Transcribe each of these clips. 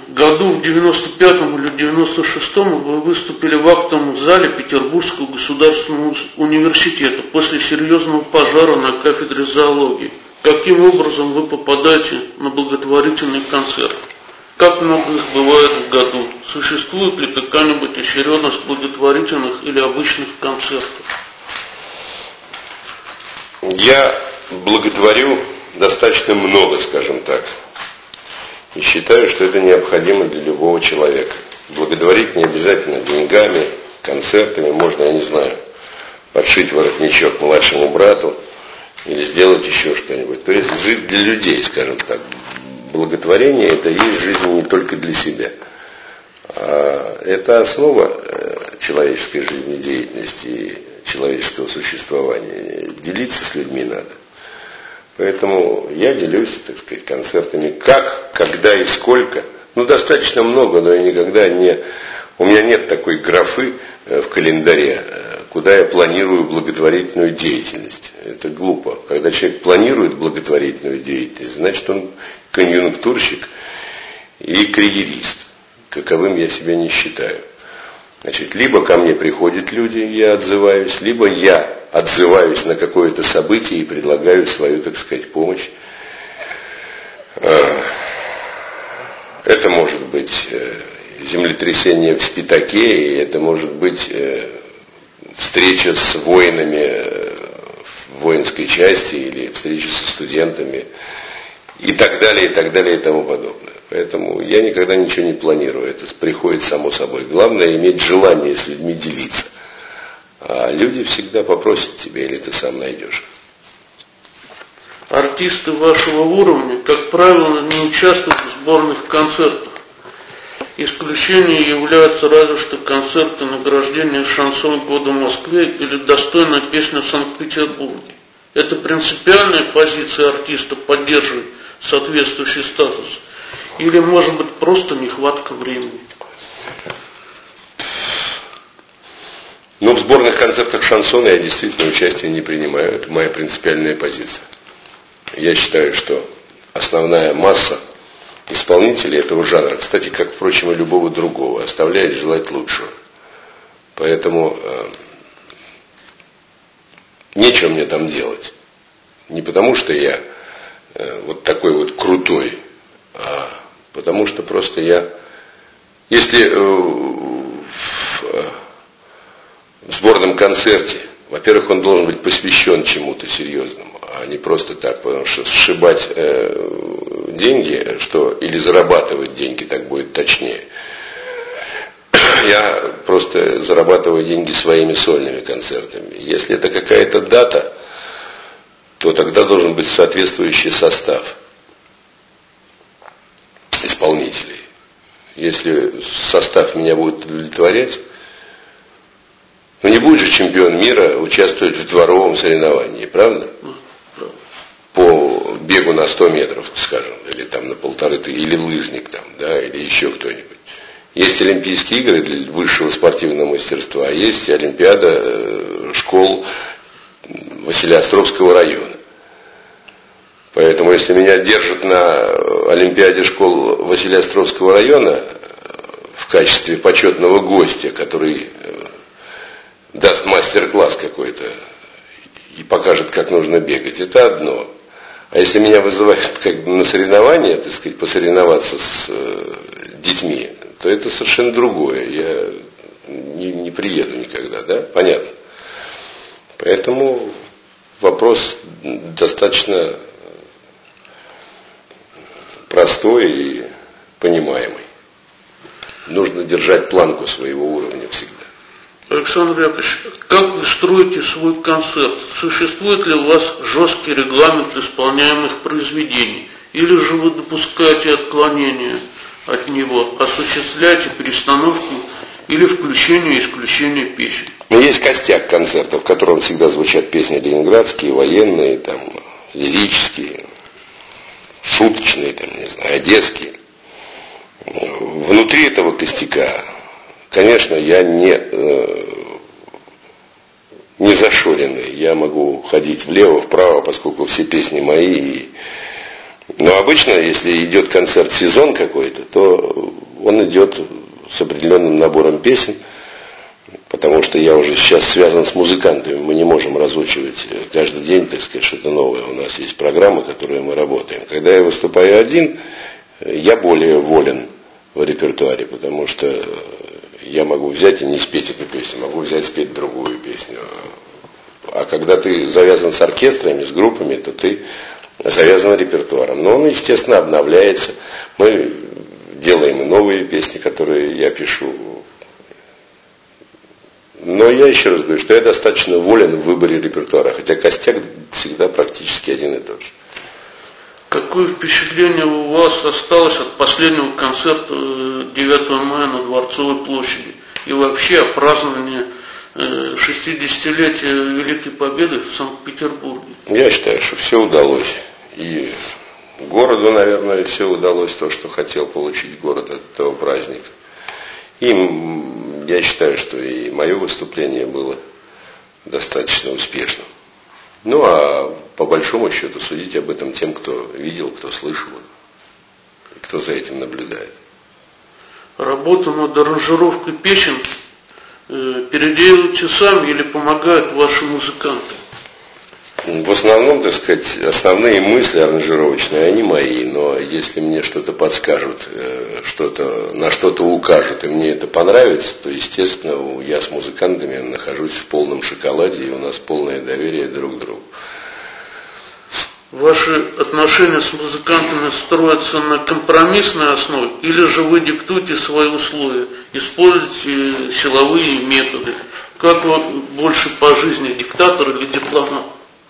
году, в 95-м или 96-м, вы выступили в актовом зале Петербургского государственного университета после серьезного пожара на кафедре зоологии. Каким образом вы попадаете на благотворительный концерт? Как много их бывает в году? Существует ли какая-нибудь очередность благотворительных или обычных концертов? Я благотворю достаточно много, скажем так. И считаю, что это необходимо для любого человека. Благодарить не обязательно деньгами, концертами. Можно, я не знаю, подшить воротничок младшему брату или сделать еще что-нибудь. То есть жить для людей, скажем так. Благотворение – это есть жизнь не только для себя. Это основа человеческой жизнедеятельности и человеческого существования. Делиться с людьми надо. Поэтому я делюсь, так сказать, концертами. Как, когда и сколько. Достаточно много, но я никогда не... У меня нет такой графы в календаре, куда я планирую благотворительную деятельность. Это глупо. Когда человек планирует благотворительную деятельность, значит, он конъюнктурщик и карьерист. Каковым я себя не считаю. Значит, либо ко мне приходят люди, я отзываюсь, либо я отзываюсь на какое-то событие и предлагаю свою, так сказать, помощь. Это может быть землетрясение в Спитаке, и это может быть встреча с воинами в воинской части или встреча со студентами и так далее, и так далее, и тому подобное. Поэтому я никогда ничего не планирую, это приходит само собой. Главное иметь желание с людьми делиться. А люди всегда попросят тебя, или ты сам найдешь. Артисты вашего уровня, как правило, не участвуют в сборных концертах. Исключением являются разве что концерты награждения «Шансон года в Москве» или «Достойная песня в Санкт-Петербурге». Это принципиальная позиция артиста поддерживать соответствующий статус? Или, может быть, просто нехватка времени? В сборных концертах шансона я действительно участия не принимаю. Это моя принципиальная позиция. Я считаю, что основная масса исполнителей этого жанра, кстати, как, впрочем, и любого другого, оставляет желать лучшего. Поэтому нечего мне там делать. Не потому, что я вот такой вот крутой, а потому что просто я... Если в сборном концерте, во-первых, он должен быть посвящен чему-то серьезному, а не просто так, потому что сшибать деньги, или зарабатывать деньги, так будет точнее. Я просто зарабатываю деньги своими сольными концертами. Если это какая-то дата, то тогда должен быть соответствующий состав исполнителей. Если состав меня будет удовлетворять, не будет же чемпион мира участвовать в дворовом соревновании, правда? По бегу на 100 метров, скажем, или там на 1500, или лыжник там, да, или еще кто-нибудь. Есть Олимпийские игры для высшего спортивного мастерства, а есть Олимпиада школ Василеостровского района. Поэтому, если меня держат на Олимпиаде школ Василеостровского района в качестве почетного гостя, который даст мастер-класс какой-то и покажет, как нужно бегать, это одно. А если меня вызывают как на соревнования, так сказать, посоревноваться с детьми, то это совершенно другое. Я не приеду никогда, да? Понятно. Поэтому вопрос достаточно простой и понимаемый. Нужно держать планку своего уровня всегда. Александр Яковлевич, как вы строите свой концерт? Существует ли у вас жесткий регламент исполняемых произведений? Или же вы допускаете отклонения от него, осуществляете перестановки или включение и исключение песен? Есть костяк концертов, в котором всегда звучат песни ленинградские, военные, там, лирические, шуточные, там, не знаю, одесские. Внутри этого костяка, конечно, я не зашоренный. Я могу ходить влево, вправо, поскольку все песни мои. Но обычно, если идет концерт-сезон какой-то, то он идет с определенным набором песен, потому что я уже сейчас связан с музыкантами, мы не можем разучивать каждый день, так сказать, что-то новое. У нас есть программы, которые мы работаем. Когда я выступаю один, я более волен в репертуаре, потому что я могу взять и не спеть эту песню, могу взять и спеть другую песню. А когда ты завязан с оркестрами, с группами, то ты завязан репертуаром. Но он, естественно, обновляется. Мы делаем и новые песни, которые я пишу. Но я еще раз говорю, что я достаточно волен в выборе репертуара, хотя костяк всегда практически один и тот же. Какое впечатление у вас осталось от последнего концерта 9 мая на Дворцовой площади и вообще о праздновании 60-летия Великой Победы в Санкт-Петербурге? Я считаю, что все удалось. И городу, наверное, все удалось, то, что хотел получить город от этого праздника. И я считаю, что и мое выступление было достаточно успешным. Ну, а по большому счету судить об этом тем, кто видел, кто слышал, и кто за этим наблюдает. Работу над аранжировкой песен переделываете сами или помогают ваши музыканты? В основном, так сказать, основные мысли аранжировочные, они мои, но если мне что-то подскажут, на что-то укажут, и мне это понравится, то, естественно, я с музыкантами нахожусь в полном шоколаде, и у нас полное доверие друг к другу. Ваши отношения с музыкантами строятся на компромиссной основе, или же вы диктуете свои условия, используете силовые методы? Как вы больше по жизни, диктатор или дипломат?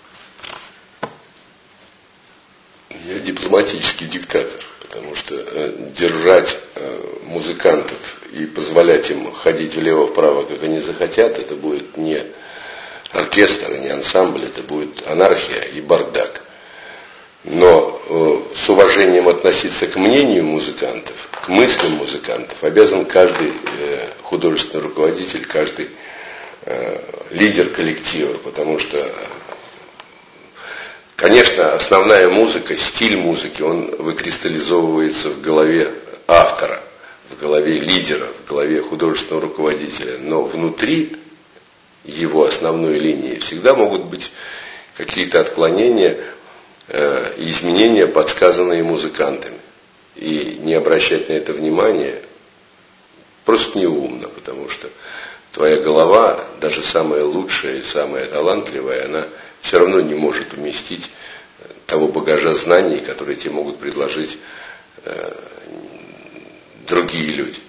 Я дипломатический диктатор, потому что держать музыкантов и позволять им ходить влево-вправо, как они захотят, это будет не оркестр, не ансамбль, это будет анархия и бардак. Но с уважением относиться к мнению музыкантов, к мыслям музыкантов обязан каждый художественный руководитель, каждый лидер коллектива, потому что, конечно, основная музыка, стиль музыки, он выкристаллизовывается в голове автора, в голове лидера, в голове художественного руководителя, но внутри его основной линии всегда могут быть какие-то отклонения и изменения, подсказанные музыкантами. И не обращать на это внимания просто неумно, потому что твоя голова, даже самая лучшая и самая талантливая, она все равно не может уместить того багажа знаний, которые тебе могут предложить другие люди.